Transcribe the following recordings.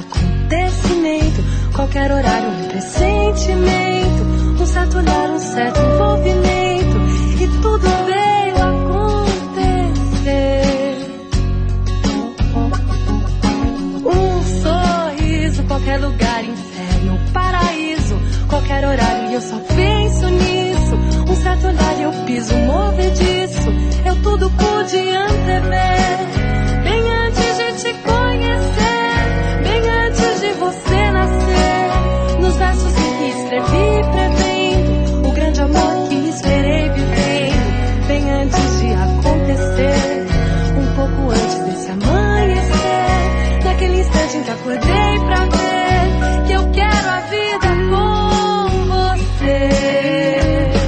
acontecimento, qualquer horário, um pressentimento, um certo olhar, um certo envolvimento, e tudo veio acontecer. Um sorriso, qualquer lugar, inferno, paraíso, qualquer horário, e eu só penso nisso. Um certo olhar e eu piso movediço, eu tudo pude antever, bem antes de te conhecer, bem antes de você nascer. Nos versos que escrevi prevendo o grande amor que esperei vivendo, bem antes de acontecer, um pouco antes desse amanhecer, naquele instante em que acordei pra ver que eu quero a vida com você.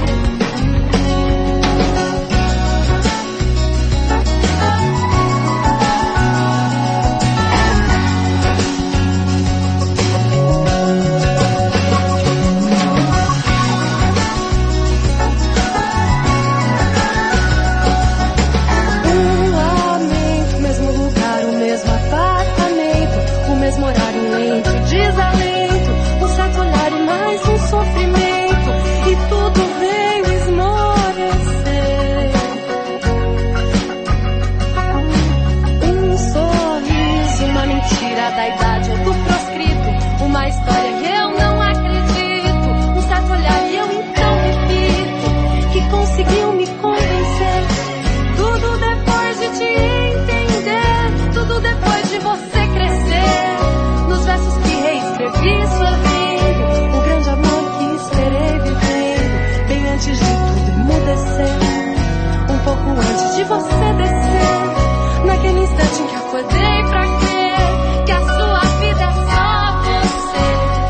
Mesmo horário, um lento desalento, um certo olhar e mais um sofrimento, e tudo veio esmorecer. Um sorriso, uma mentira da idade ou do proscrito, uma história que eu não acredito, um certo olhar e eu então repito, que conseguiu me convencer. Tudo depois de te entender, tudo depois de você crescer. Nos versos que reescrevi sorrindo, o grande amor que esperei vivendo, bem antes de tudo emudecer, um pouco antes de você descer, naquele instante em que acordei pra crer que a sua vida é só você.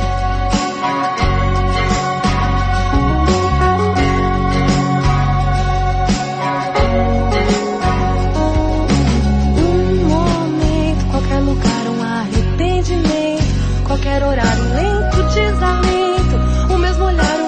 Um momento, qualquer lugar, um arrependimento, qualquer horário, um lento desalento, o mesmo olhar,